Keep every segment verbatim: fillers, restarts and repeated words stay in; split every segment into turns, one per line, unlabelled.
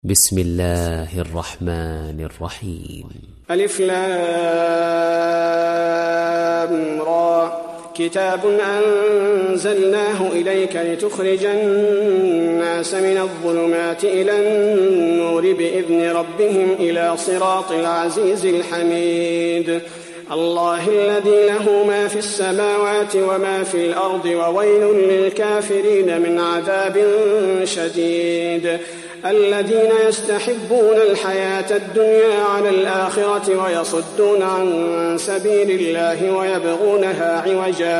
بسم الله الرحمن الرحيم.
ألف لام را كتاب أنزلناه إليك لتخرج الناس من الظلمات إلى النور بإذن ربهم إلى صراط العزيز الحميد. الله الذي له ما في السماوات وما في الأرض وويل للكافرين من عذاب شديد. الذين يستحبون الحياة الدنيا على الآخرة ويصدون عن سبيل الله ويبغونها عوجا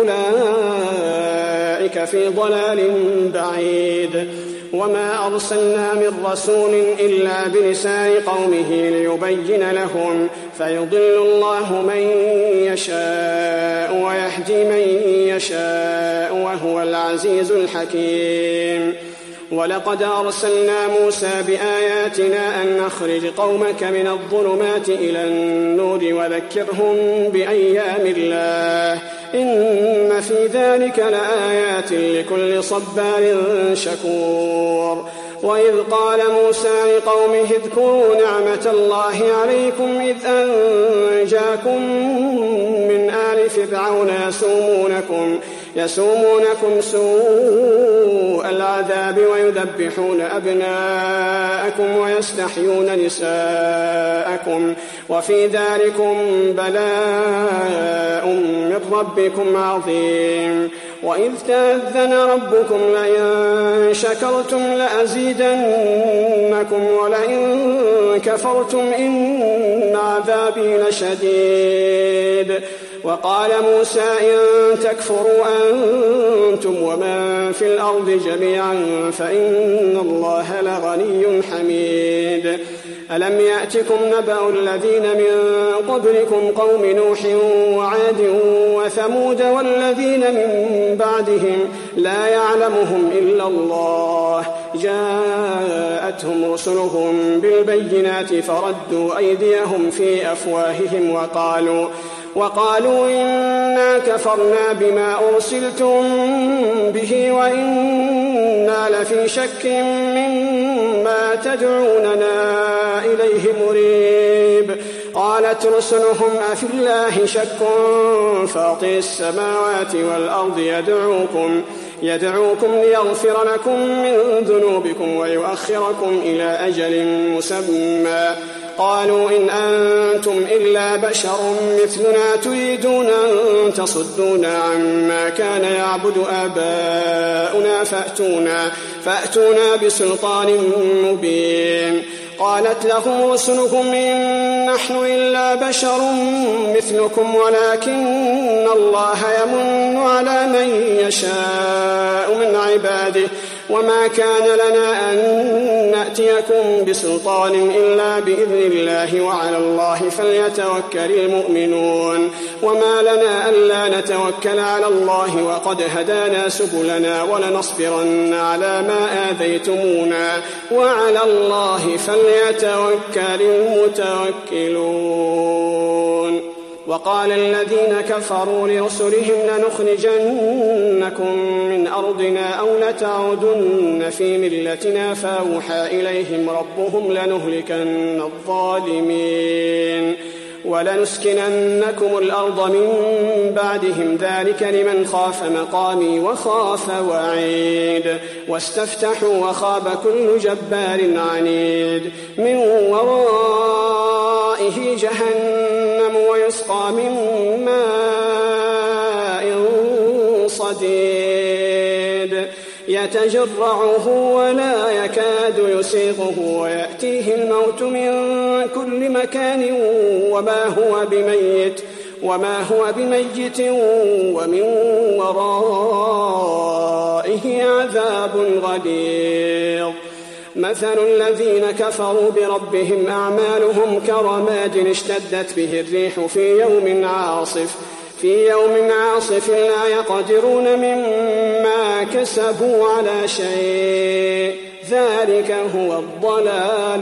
أولئك في ضلال بعيد. وما أرسلنا من رسول إلا بلسان قومه ليبين لهم فيضل الله من يشاء ويهدي من يشاء وهو العزيز الحكيم. ولقد أرسلنا موسى بآياتنا أن نخرج قومك من الظلمات إلى النور وذكرهم بأيام الله إن في ذلك لآيات لكل صبار شكور. وإذ قال موسى لقومه اذكروا نعمة الله عليكم إذ أنجاكم من آل فرعون يسومونكم يسومونكم سوء العذاب ويذبحون أبناءكم ويستحيون نساءكم وفي ذلكم بلاء من ربكم عظيم. وإذ تأذن ربكم لئن شكرتم لأزيدنكم ولئن كفرتم إن عذابي لشديد. وقال موسى إن تكفروا أنتم ومن في الأرض جميعا فإن الله لغني حميد. ألم يأتكم نبأ الذين من قبلكم قوم نوح وعاد وثمود والذين من بعدهم لا يعلمهم إلا الله جاءتهم رسلهم بالبينات فردوا أيديهم في أفواههم وقالوا وقالوا إنا كفرنا بما أرسلتم به وإنا لفي شك مما تدعوننا إليه مريب. قالت رسلهم أفي الله شك فاطر السماوات والأرض يدعوكم يدعوكم ليغفر لكم من ذنوبكم ويؤخركم إلى أجل مسمى. قالوا إن أنتم إلا بشر مثلنا تريدون أن تصدونا عما كان يعبد آباؤنا فأتونا, فأتونا بسلطان مبين. قالت لهم رسلهم إن نحن إلا بشر مثلكم ولكن الله يمن على من يشاء من عباده وما كان لنا أن نأتيكم بسلطان إلا بإذن الله وعلى الله فليتوكل المؤمنون. وما لنا ألا نتوكل على الله وقد هدانا سبلنا ولنصبرن على ما آذيتمونا وعلى الله فليتوكل المتوكلون. وقال الذين كفروا لرسلهم لنخرجنكم من أرضنا أو لتعودن في ملتنا فأوحى إليهم ربهم لنهلكن الظالمين ولنسكننكم الأرض من بعدهم ذلك لمن خاف مقامي وخاف وعيد. واستفتحوا وخاب كل جبار عنيد من ورائه جهنم ويسقى من ماء صديد يتجرعه ولا يكاد يسيغه ويأتيه الموت من كل مكان وما هو بميت وما هو بميت ومن ورائه عذاب غليظ. مثل الذين كفروا بربهم أعمالهم كرماد اشتدت به الريح في يوم عاصف في يوم عاصف لا يقدرون مما كسبوا على شيء ذلك هو الضلال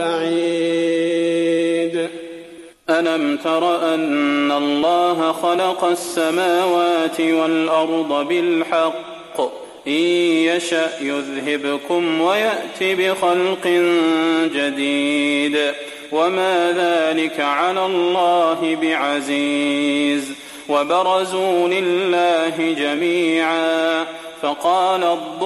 البعيد.
ألم تر أن الله خلق السماوات والأرض بالحق إن يشأ يذهبكم ويأت بخلق جديد وما ذلك على الله بعزيز. وبرزوا لله جميعا فقال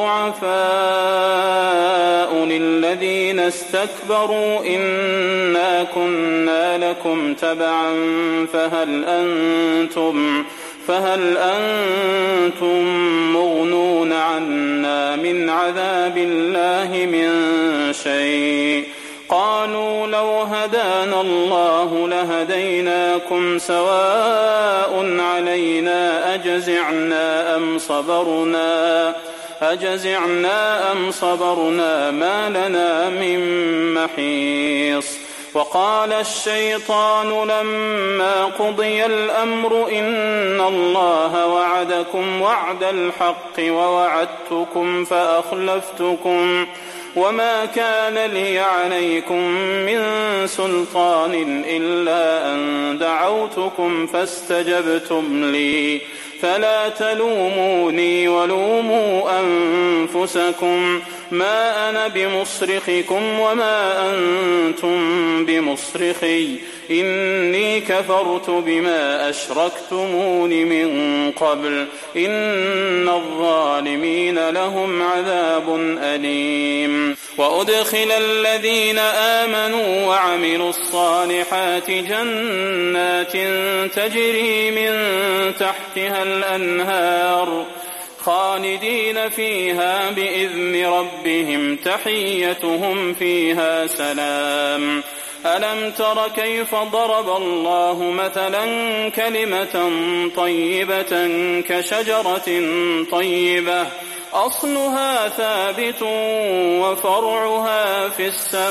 الضعفاء للذين استكبروا إنا كنا لكم تبعا فهل أنتم فهل أنتم مغنون عنا من عذاب الله من شيء قالوا لو هدانا الله لهديناكم سواء علينا أجزعنا أم صبرنا أجزعنا أم صبرنا ما لنا من محيص. وقال الشيطان لما قضي الأمر إن الله وعدكم وعد الحق ووعدتكم فأخلفتكم وما كان لي عليكم من سلطان إلا أن دعوتكم فاستجبتم لي فلا تلوموني ولوموا أنفسكم ما أنا بمصرخكم وما أنتم بمصرخي إني كفرت بما أشركتمون من قبل إن الظالمين لهم عذاب أليم. وأدخل الذين آمنوا وعملوا الصالحات جنات تجري من تحتها الأنهار خالدين فيها بإذن ربهم تحيتهم فيها سلام. ألم تر كيف ضرب الله مثلا كلمة طيبة كشجرة طيبة أصلها ثابت وفرعها في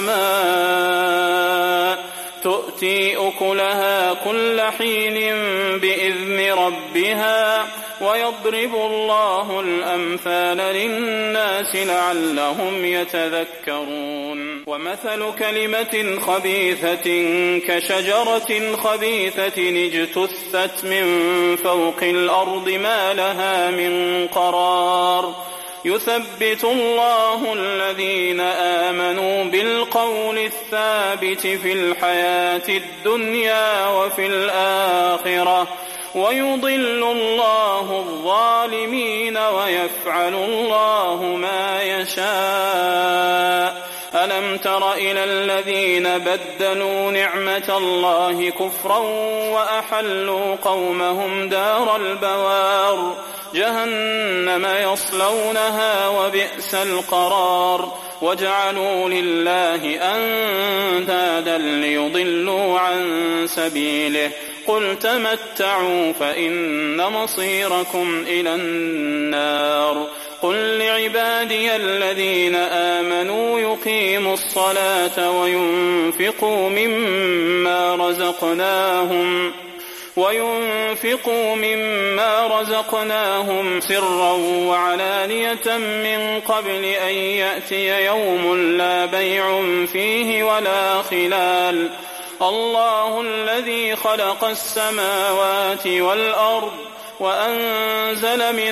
السماء تؤتي أكلها كل حين بإذن ربها ويضرب الله الأمثال للناس لعلهم يتذكرون. ومثل كلمة خبيثة كشجرة خبيثة اجتثت من فوق الأرض ما لها من قرار يثبت الله الذين آمنوا بالقول الثابت في الحياة الدنيا وفي الآخرة ويضل الله الظالمين ويفعل الله ما يشاء. ألم تر إلى الذين بدلوا نعمة الله كفرا وأحلوا قومهم دار البوار جهنم يصلونها وبئس القرار وجعلوا لله أندادا ليضلوا عن سبيله قل تمتعوا فإن مصيركم إلى النار. قل لعبادي الذين آمنوا يقيموا الصلاة وينفقوا مما رزقناهم وينفقوا مما رزقناهم سرا وعلانية من قبل أن يأتي يوم لا بيع فيه ولا خلال. الله الذي خلق السماوات والأرض وأنزل من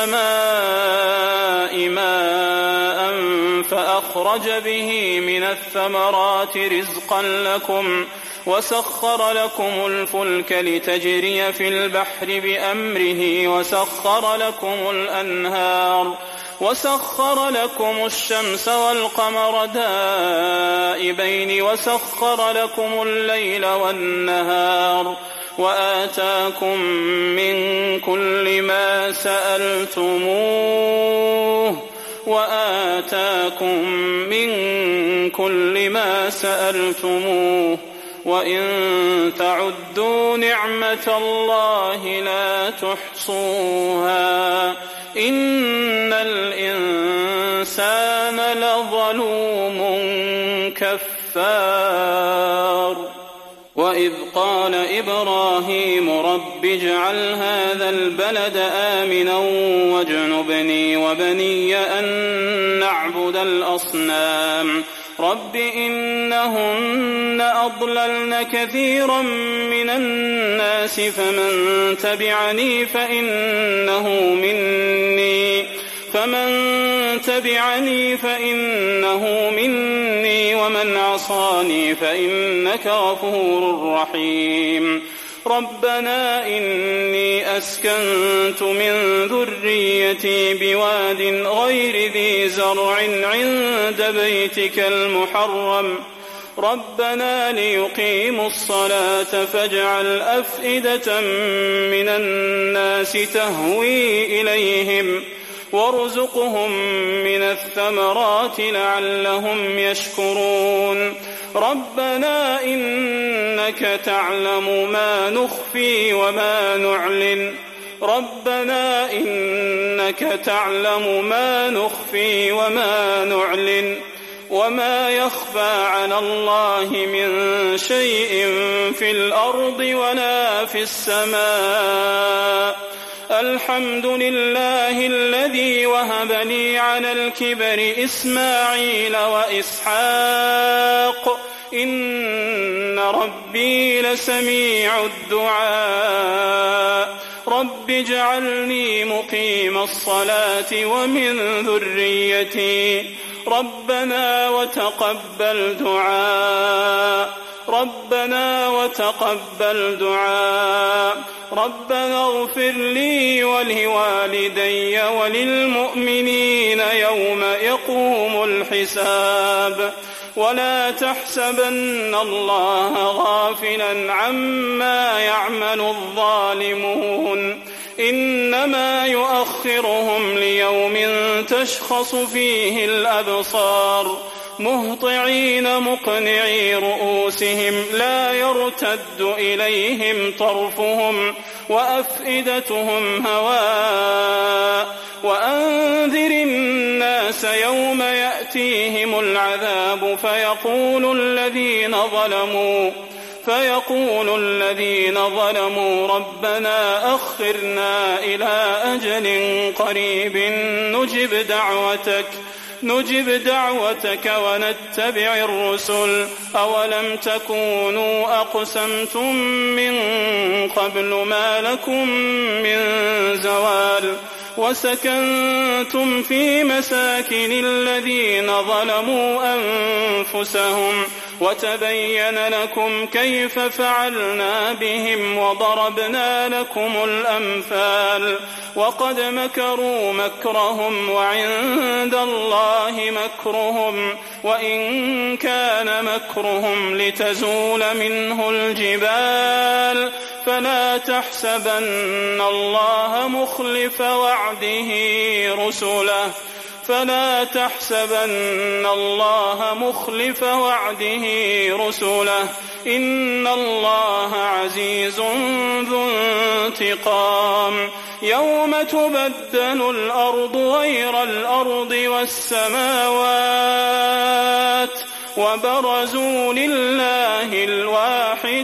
السماء ماء فأخرج به من الثمرات رزقا لكم وسخر لكم الفلك لتجري في البحر بأمره وسخر لكم الأنهار وسخر لكم الشمس والقمر دائبين وسخر لكم الليل والنهار وآتاكم من كل ما سألتموه وآتاكم من كل ما سألتموه وإن تعدوا نعمة الله لا تحصوها إن الإنسان لظلوم كفار. وإذ قال إبراهيم رب اجعل هذا البلد آمنا واجنبني وبني أن نعبد الأصنام رب إنهن أضللن كثيرا من الناس فمن تبعني فإنه مني فمن تبعني فإنه مني ومن عصاني فإنك غفور رحيم ربنا إني أسكنت من ذريتي بواد غير ذي زرع عند بيتك المحرم ربنا ليقيموا الصلاة فاجعل أفئدة من الناس تهوي إليهم وارزقهم من الثمرات لعلهم يشكرون ربنا إنك تعلم ما نخفي وما نعلن ربنا إنك تعلم ما نخفي وما نعلن وما يخفى على الله من شيء في الأرض ولا في السماء الحمد لله الذي وهب لي على الكبر إسماعيل وإسحاق إن ربي لسميع الدعاء رب اجعلني مقيم الصلاة ومن ذريتي ربنا وتقبل دعاء ربنا وتقبل دعاء ربنا اغفر لي ولوالدي وللمؤمنين يوم يقوم الحساب ولا تحسبن الله غافلا عما يعمل الظالمون إنما يؤخرهم ليوم تشخص فيه الأبصار مهطعين مقنعي رؤوسهم لا يرتد إليهم طرفهم وأفئدتهم هواء وأنذر الناس يوم يأتيهم العذاب فيقول الذين ظلموا فيقول الذين ظلموا ربنا أخرنا إلى أجل قريب نجب دعوتك نجب دعوتك ونتبع الرسل أولم تكونوا أقسمتم من قبل ما لكم من زوال وسكنتم في مساكن الذين ظلموا أنفسهم وتبين لكم كيف فعلنا بهم وضربنا لكم الأمثال وقد مكروا مكرهم وعند الله مكرهم وإن كان مكرهم لتزول منه الجبال فلا تحسبن الله مخلف وعده رسله فلا تحسبن الله مخلف وعده رسله إن الله عزيز ذو انتقام يوم تبدل الأرض غير الأرض والسماوات وبرزوا لله الواحد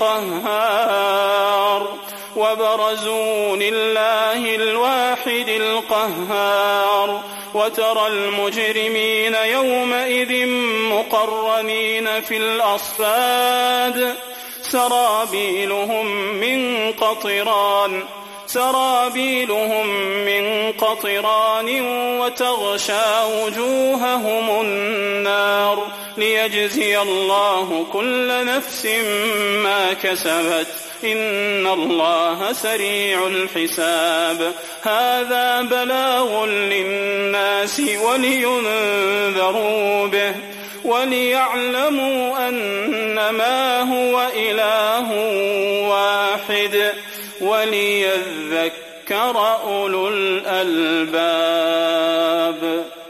القهار وبرزوا لله الواحد القهار وترى المجرمين يومئذ مقرنين في الأصفاد سرابيلهم من قطران سرابيلهم من قطران وتغشى وجوههم النار ليجزي الله كل نفس ما كسبت إن الله سريع الحساب هذا بلاغ للناس ولينذروا به وليعلموا أنما هو إله واحد وليذكر أولو الألباب.